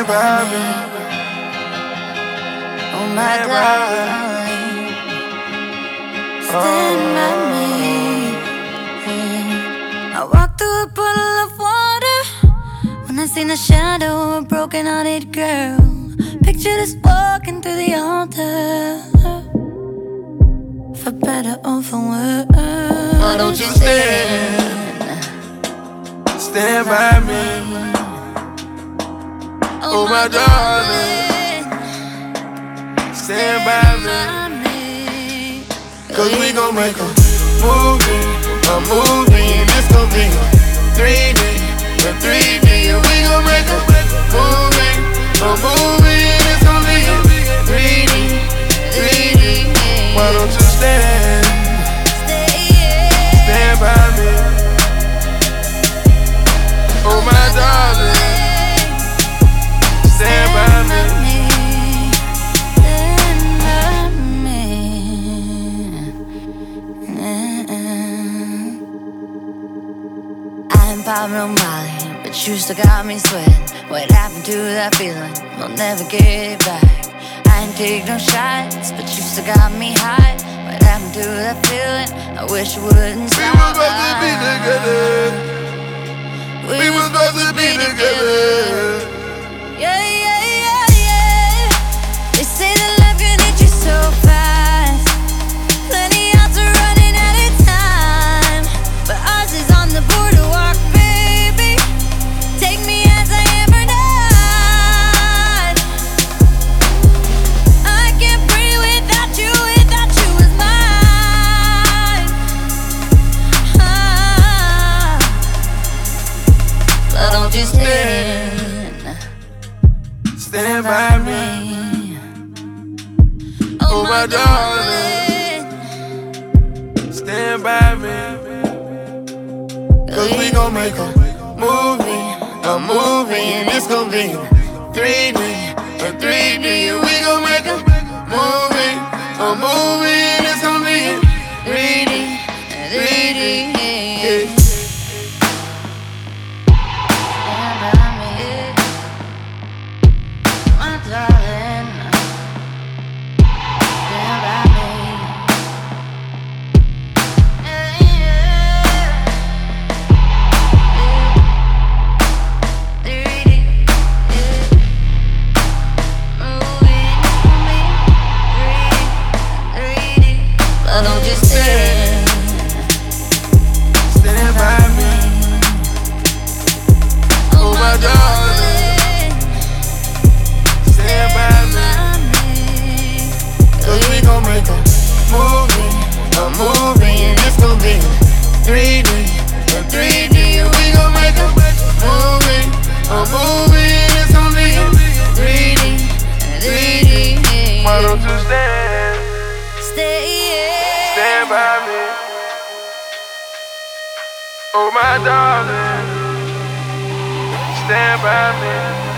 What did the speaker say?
stand by me. Oh my darling, stand by me. I walked through a puddle of water when I seen the shadow of a broken-hearted girl. Pictured us walking through the altar, for better or for worse. Why don't you stand by me? Oh my darling, stand by me. 'Cause we gon' make a movie, and it's gon' be a 3D, and we gon' make a movie, and it's gon' be a 3D. Why don't you stand by me? Oh my darling, stand by me. I'm Pablo Molly, but you still got me sweating. What happened to that feeling? We'll never get it back. I ain't take no shots, but you still got me high. What happened to that feeling? I wish you wouldn't stop. We were supposed to be together. We were supposed to be together. Yeah. They say that love can hit you so fast. Plenty odds are running out of time, but ours is on the boardwalk, baby. Take me as I am or not. I can't breathe without you as mine. But don't you stand by me. Oh my darling, stand by me. 'Cause we gon' make a movie, and it's gon' be a 3D, and we gon' make a movie, and it's gon' be a 3D. Stand by me, my darling. Stand by me. But don't you Stand by me. Oh my darling, stand by me. 'Cause we gon' make a movie, and it's gon' be a 3D, and we gon' make a movie, and it's gon' be a 3D. Why don't you stand by me? Oh my darling, stand by me.